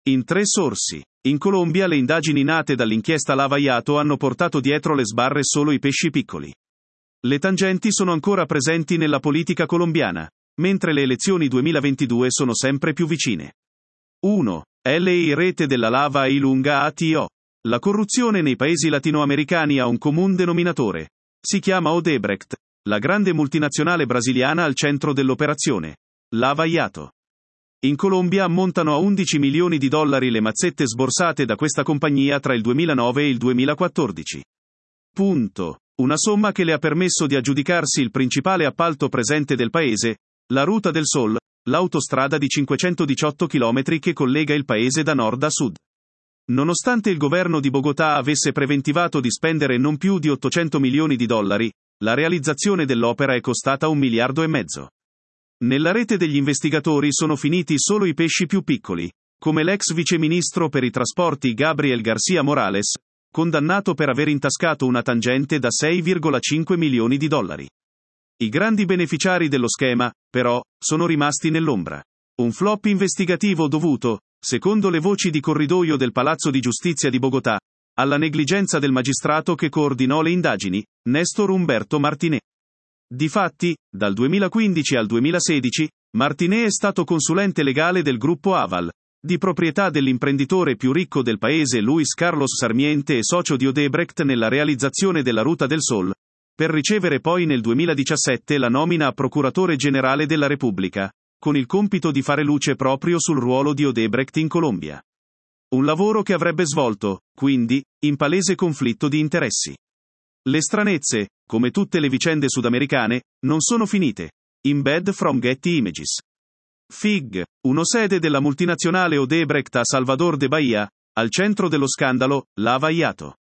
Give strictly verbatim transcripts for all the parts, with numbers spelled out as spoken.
In tre sorsi. In Colombia le indagini nate dall'inchiesta Lava Jato hanno portato dietro le sbarre solo i pesci piccoli. Le tangenti sono ancora presenti nella politica colombiana, mentre le elezioni duemilaventidue sono sempre più vicine. uno. L I Rete della Lava y Lunga A T O. La corruzione nei paesi latinoamericani ha un comune denominatore. Si chiama Odebrecht, la grande multinazionale brasiliana al centro dell'operazione. Lava Jato. In Colombia ammontano a undici milioni di dollari le mazzette sborsate da questa compagnia tra il duemilanove e il duemilaquattordici. Punto. Una somma che le ha permesso di aggiudicarsi il principale appalto presente del paese, la Ruta del Sol, l'autostrada di cinquecentodiciotto chilometri che collega il paese da nord a sud. Nonostante il governo di Bogotà avesse preventivato di spendere non più di ottocento milioni di dollari, la realizzazione dell'opera è costata un miliardo e mezzo. Nella rete degli investigatori sono finiti solo i pesci più piccoli, come l'ex viceministro per i trasporti Gabriel García Morales, condannato per aver intascato una tangente da sei virgola cinque milioni di dollari. I grandi beneficiari dello schema, però, sono rimasti nell'ombra. Un flop investigativo dovuto, secondo le voci di corridoio del Palazzo di Giustizia di Bogotà, alla negligenza del magistrato che coordinò le indagini, Néstor Humberto Martinez. Difatti, dal duemilaquindici al duemilasedici, Martinez è stato consulente legale del gruppo Aval, di proprietà dell'imprenditore più ricco del paese Luis Carlos Sarmiente e socio di Odebrecht nella realizzazione della Ruta del Sol, per ricevere poi nel duemiladiciassette la nomina a procuratore generale della Repubblica, con il compito di fare luce proprio sul ruolo di Odebrecht in Colombia. Un lavoro che avrebbe svolto, quindi, in palese conflitto di interessi. Le stranezze, come tutte le vicende sudamericane, non sono finite. Embed from Getty Images. F I G, uno sede della multinazionale Odebrecht a Salvador de Bahia, al centro dello scandalo, Lava Jato.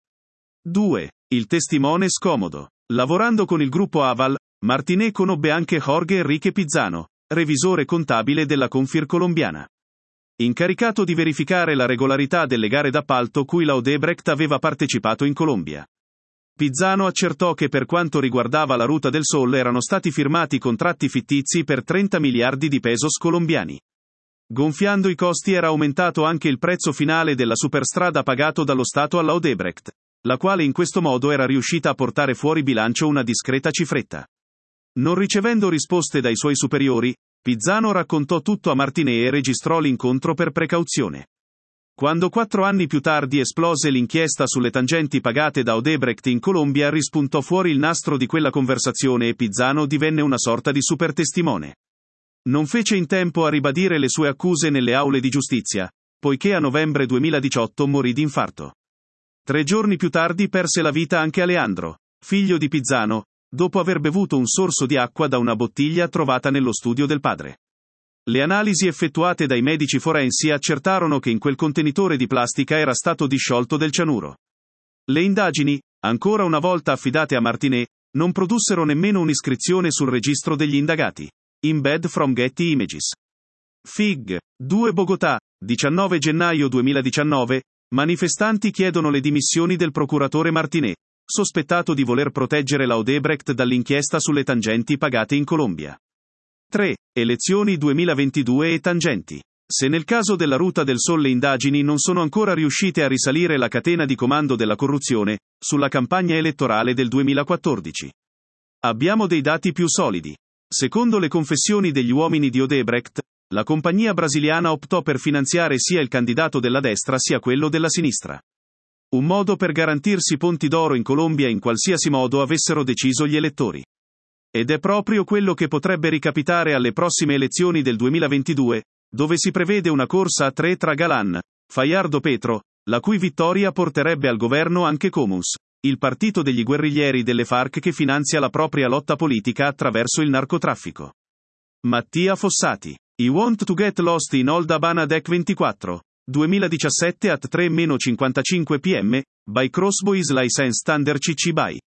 due. Il testimone scomodo. Lavorando con il gruppo Aval, Martinez conobbe anche Jorge Enrique Pizano, revisore contabile della Confir colombiana. Incaricato di verificare la regolarità delle gare d'appalto cui la Odebrecht aveva partecipato in Colombia. Pizano accertò che per quanto riguardava la Ruta del Sol erano stati firmati contratti fittizi per trenta miliardi di pesos colombiani. Gonfiando i costi era aumentato anche il prezzo finale della superstrada pagato dallo Stato alla Odebrecht, la quale in questo modo era riuscita a portare fuori bilancio una discreta cifretta. Non ricevendo risposte dai suoi superiori, Pizano raccontò tutto a Martinez e registrò l'incontro per precauzione. Quando quattro anni più tardi esplose l'inchiesta sulle tangenti pagate da Odebrecht in Colombia, rispuntò fuori il nastro di quella conversazione e Pizano divenne una sorta di supertestimone. Non fece in tempo a ribadire le sue accuse nelle aule di giustizia, poiché a novembre duemiladiciotto morì di infarto. Tre giorni più tardi perse la vita anche Alejandro, figlio di Pizano, dopo aver bevuto un sorso di acqua da una bottiglia trovata nello studio del padre. Le analisi effettuate dai medici forensi accertarono che in quel contenitore di plastica era stato disciolto del cianuro. Le indagini, ancora una volta affidate a Martinez, non produssero nemmeno un'iscrizione sul registro degli indagati. Embed from Getty Images. F I G. due Bogotà, diciannove gennaio duemiladiciannove, manifestanti chiedono le dimissioni del procuratore Martinez, sospettato di voler proteggere la Odebrecht dall'inchiesta sulle tangenti pagate in Colombia. tre. Elezioni duemilaventidue e tangenti. Se nel caso della Ruta del Sol le indagini non sono ancora riuscite a risalire la catena di comando della corruzione, sulla campagna elettorale del duemilaquattordici. Abbiamo dei dati più solidi. Secondo le confessioni degli uomini di Odebrecht, la compagnia brasiliana optò per finanziare sia il candidato della destra sia quello della sinistra. Un modo per garantirsi ponti d'oro in Colombia in qualsiasi modo avessero deciso gli elettori. Ed è proprio quello che potrebbe ricapitare alle prossime elezioni del duemilaventidue, dove si prevede una corsa a tre tra Galán, Fajardo Petro, la cui vittoria porterebbe al governo anche Comus, il partito degli guerriglieri delle FARC che finanzia la propria lotta politica attraverso il narcotraffico. Mattia Fossati. I Want to Get Lost in Old Habana Deck ventiquattro, duemiladiciassette at tre e cinquantacinque p m, by Crossboys License Thunder C C by